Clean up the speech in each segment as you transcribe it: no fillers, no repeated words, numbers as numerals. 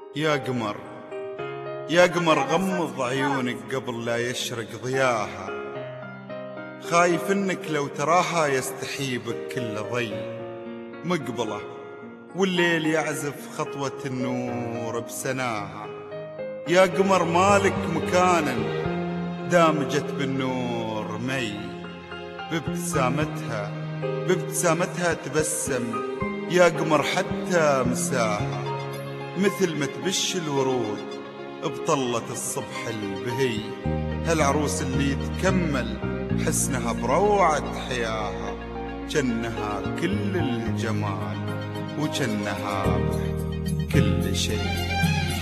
يا قمر يا قمر غمض عيونك قبل لا يشرق ضياها، خايف انك لو تراها يستحي بك كل ضي مقبله، والليل يعزف خطوة النور بسناها. يا قمر مالك مكانا دامجت بالنور مي، بابتسامتها تبسم يا قمر حتى مساها، مثل ما تبش الورود بطلة الصبح البهي، هالعروس اللي تكمل حسنها بروعة حياها، جنها كل الجمال وجنها كل شيء.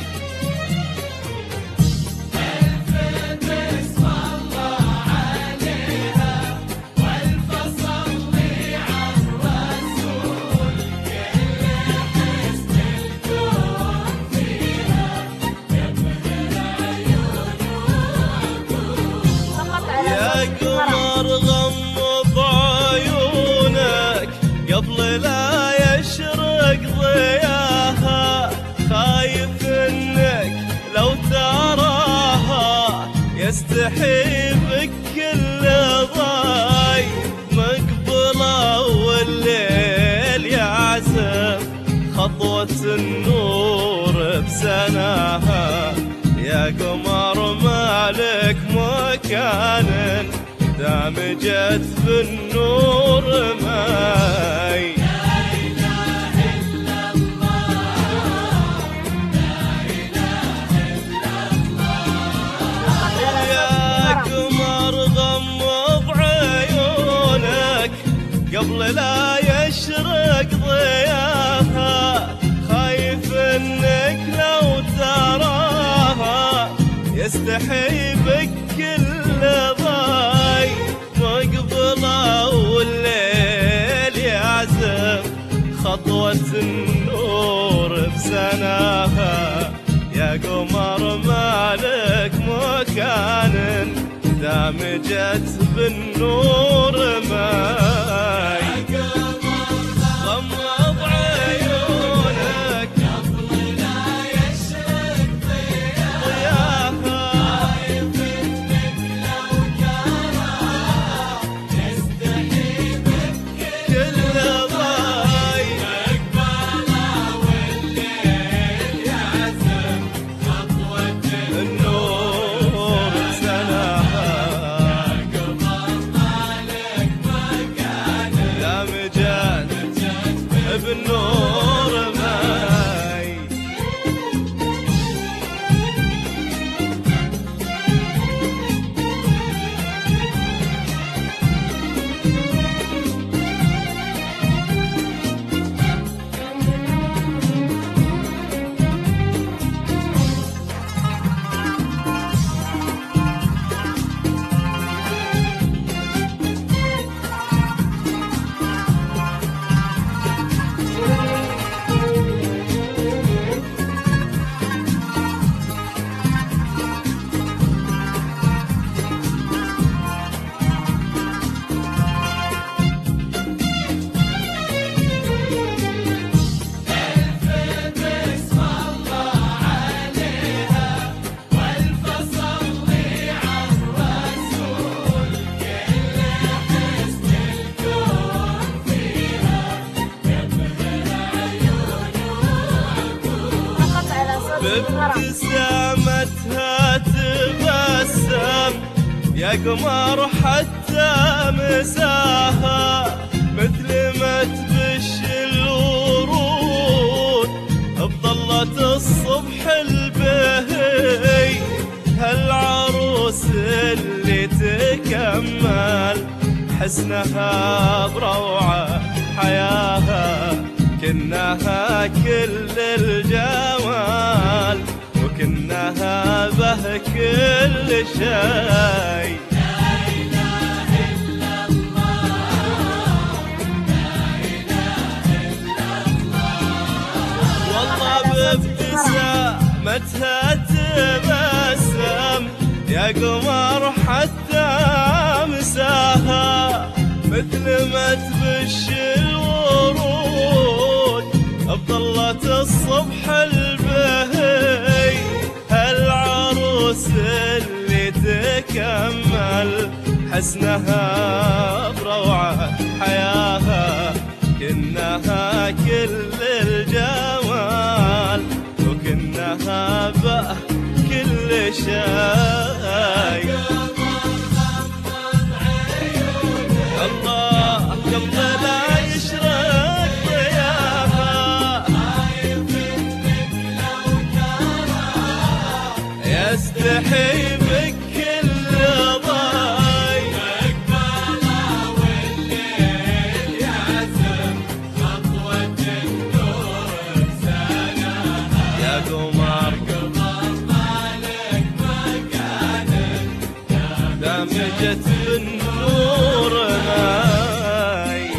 قبل لا يشرق ضياها، خايف انك لو تراها يستحي بك كل ضاي مقبله، والليل يعزف خطوة النور بسناها. يا قمر مالك مكان دامجت بالنور ماي، لا إله إلا الله، لا إله إلا الله. يا قمر غمض عيونك قبل لا يشرق ضياها، خايف انك لو تراها يستحي بك كل ضاي مقبله، والليل يعزف خطوة النور بسناها. يا قمر مالك مكان دامجت بالنور ماي، غمض عيونك قبل لا يشرق ضياها، خايف انك لو تراها يستحي بك كل ضاي مقبله، والليل يعزف خطوة النور بسناها. قمر مالك مكان دامجت بالنور ماي. بسم الله عليها، والف صلي على الرسول، كل حسن الكون فيها يبهر عيون وعقول. بابتسامتها تبسم يا قمر حتى مساها، مثل ما تبش الورود بظلة الصبح البهي، هالعروس اللي تكمل حسنها بروعة حياها، كنها كل الجمال وكنها به كل شيء. لا إله إلا الله، لا إله إلا الله. والله بابتسامتها تبسم يا قمر حتى مساها، مثل ما تبش الورود بظلة الصبح البهي، تكمل حسنها بروعة حياها، كنها كل الجمال وكنها به كل شيء. الله قلبي لا يشرق ضياها، يستحي بك كل ضي. والليل يعزم خطوة النور بسناها، يا قمر مالك مكانك دمجت بالنور هاي.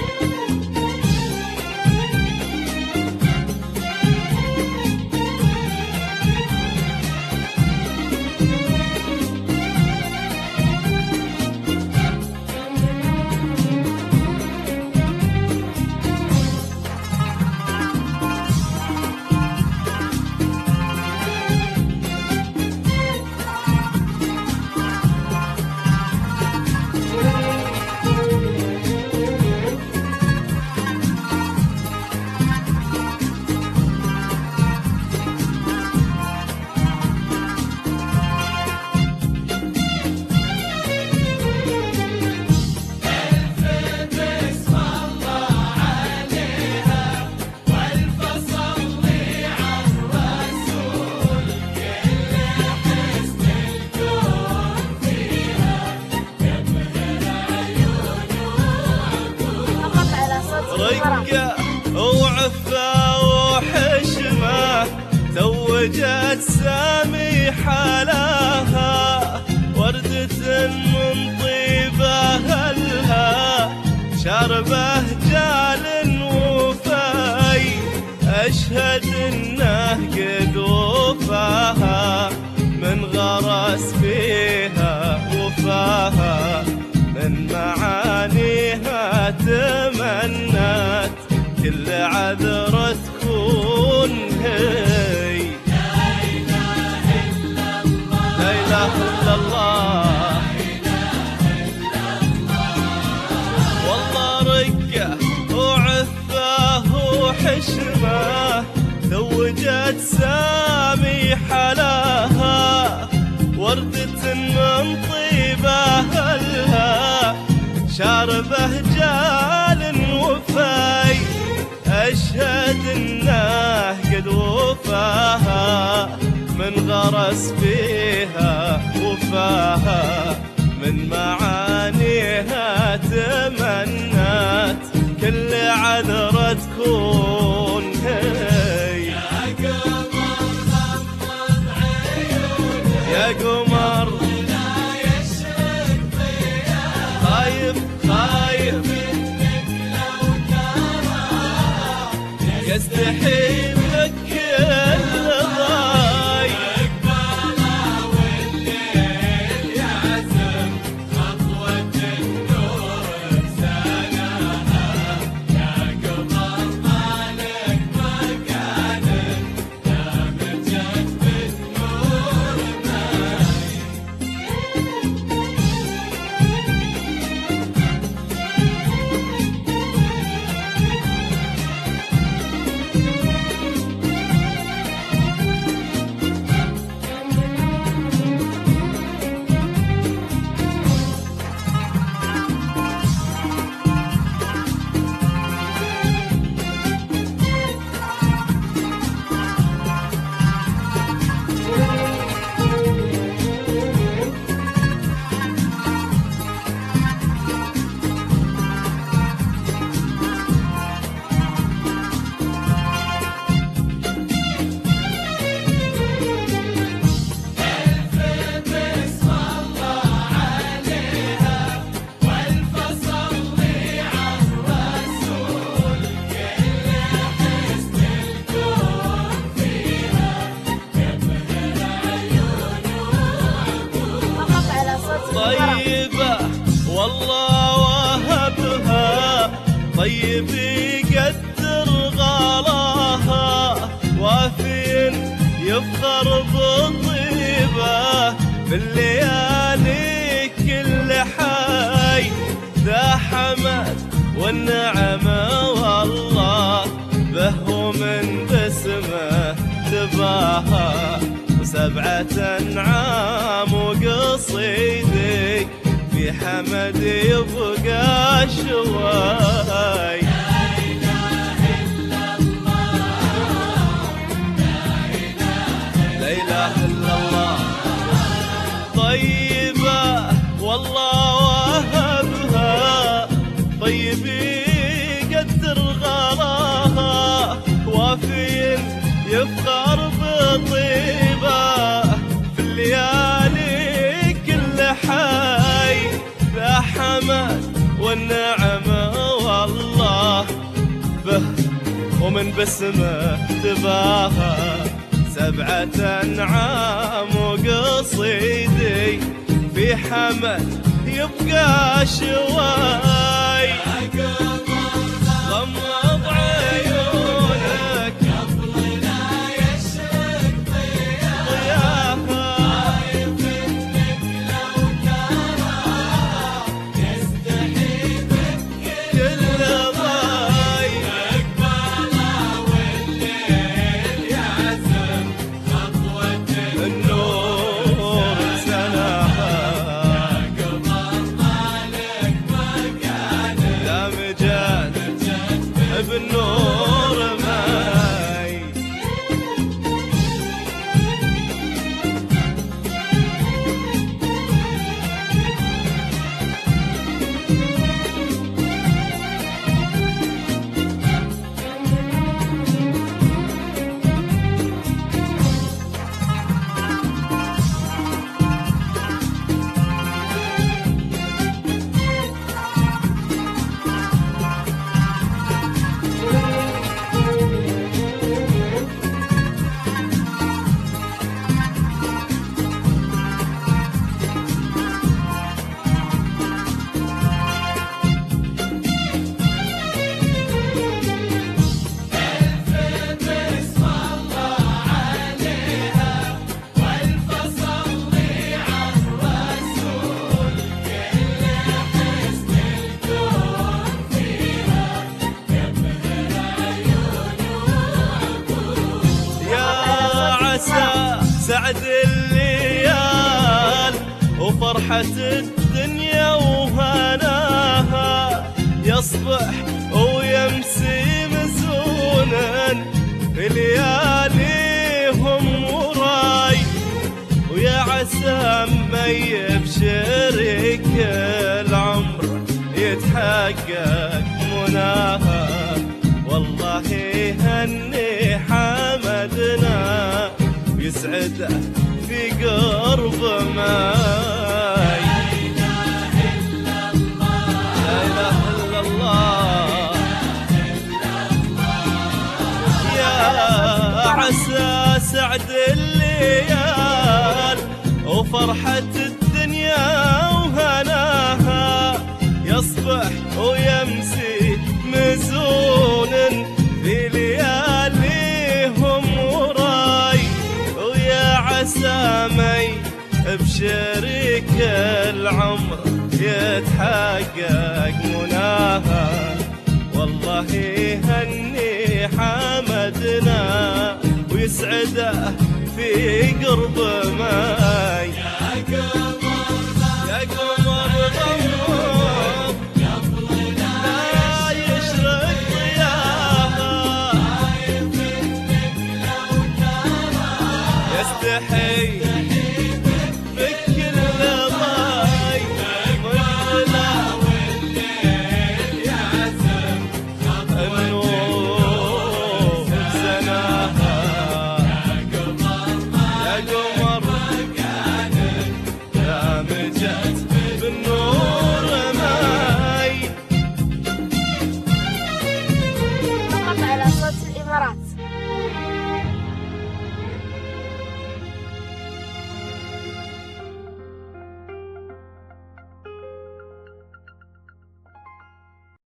رقة وعفة وحشمة توجت سامي حلاها، وردة من طيب أهلها شاربه جال وفاي. أشهد إنه قد وفاها من غرس فيها وفاها، من معانيها تمنت كل عذرة تكون هي. لا إله إلا الله والله رقة وعفة وحشمة توجت سامي حلاها، وردة من طيب أهلها شاربه جال وفاي. أشهد إنه قد وفاها من غرس فيها وفاها، من معانيها تمنت كل عذرة تكون هي. يا قمر خايف خايف يستحي بك كل ضاي. والليل يعزم خطوة النور بسناها، يا قمر مالك مكانك دمجت بالنور ماي. طيبة والله وهبها، طيب يقدر غلاها، وافين يفخر بالطيبة بالليالي حمد والنعمة والله به ومن باسمه تباهى، وسبعة أنعام وقصيدي في حمد يبقى شواي. لا إله إلا الله طيبة والله وهبها، طيب يقدر غلاها، وافي يفخر بطيبة في الليالي كل حي. ذا حمد والنعمة والله به ومن باسمه تباهى، سبعة أنعام وقصيدي في حمد يبقى شواي. غمض عيونك قبل لا يشرق ضياها، خايف انك لو ترى يستحي بك كل ضاي. اقبله والليل يعزم خطوة النور سناها، قمر مالك مكانك لا مجال بالنور ماي. بسم الله عليها والف صلي على الرسول، كل حسن الكون فيها يبهر عيون وعقول. يا عسى سعد الليال وفرحة الدنيا وهناها، يصبح ويمسي مزونا في لياليهم وراي. ويا عسى مي بشريك العمر يتحقق مناها، والله يهني حمدنا ويسعده في قرب ماي. لا إله إلا الله يا عسى سعد الليال وفرحة الدنيا وهناها، يصبح ويمسي مزون في لياليهم وراي. ويا عسى مي بشريك العمر يتحقق مناها، والله يهني حمدنا ويسعده في قرب ماي.